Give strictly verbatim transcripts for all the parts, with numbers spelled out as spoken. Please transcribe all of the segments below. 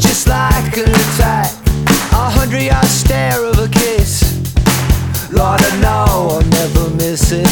just like an attack. A hundred yard stare of a kiss. Lord, I know I'll never miss it.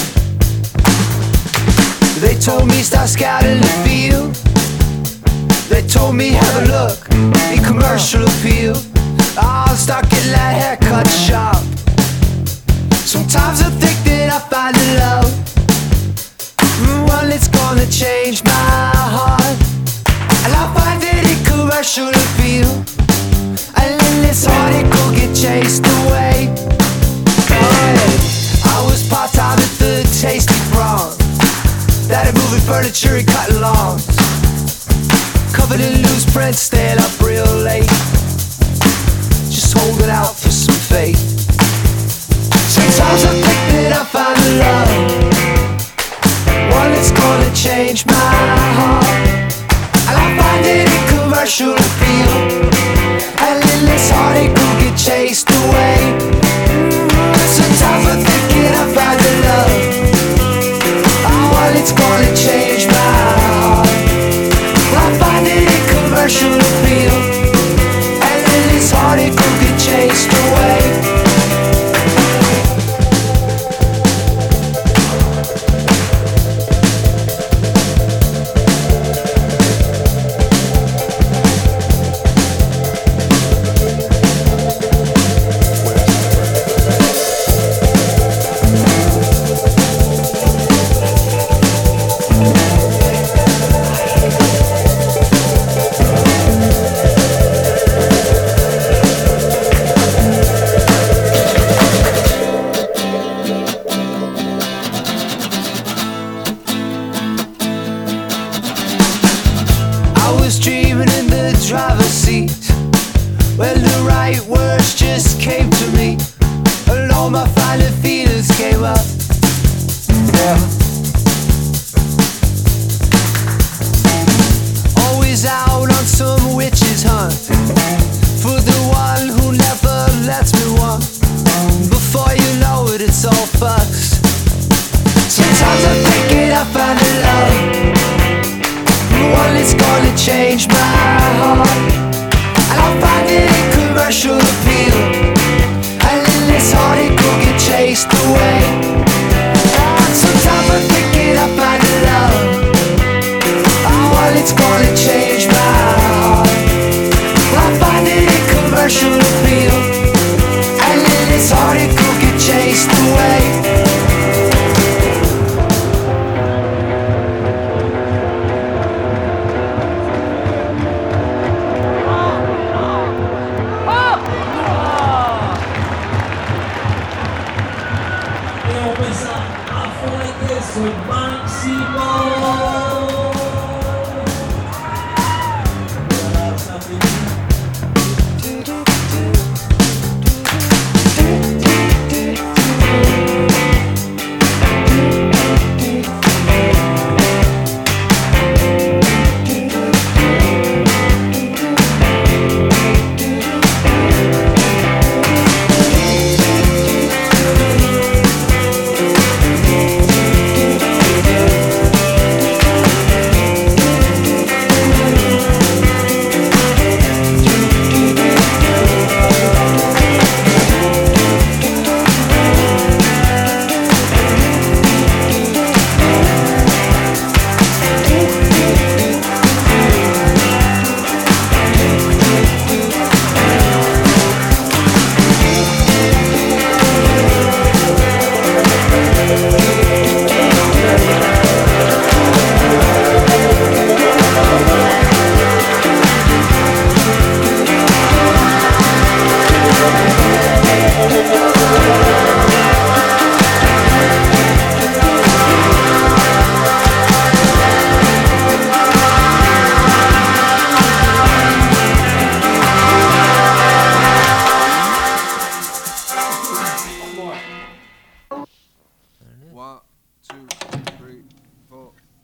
They told me start scouting the field. They told me have a look in commercial appeal. I'll start getting that haircut sharp. Sometimes I think that I find a love, one that's gonna change my heart. And I find it in commercial appeal, and then this heartache will get chased away. Oh, I was part-time at the Tasty Prawn, that had moving furniture and cutting lawns, covered in loose prints, staying up real late, just holding out for some faith. Sometimes I think that I find a love, one that's gonna change my heart. And I find it in commercial appeal, and then this heartache will get chased away. Sometimes I think that I find a love, one that's gonna change my heart. I find it in commercial appeal, and then this heartache will get chased away. Dreaming in the driver's seat when the right words just came to me, and all my finer feelings came up. Yeah. Always out on some witch's hunt for the one who never lets me want. Before you know it, it's all fucks. Sometimes I'm thinking I find a love, one that's gonna change my heart.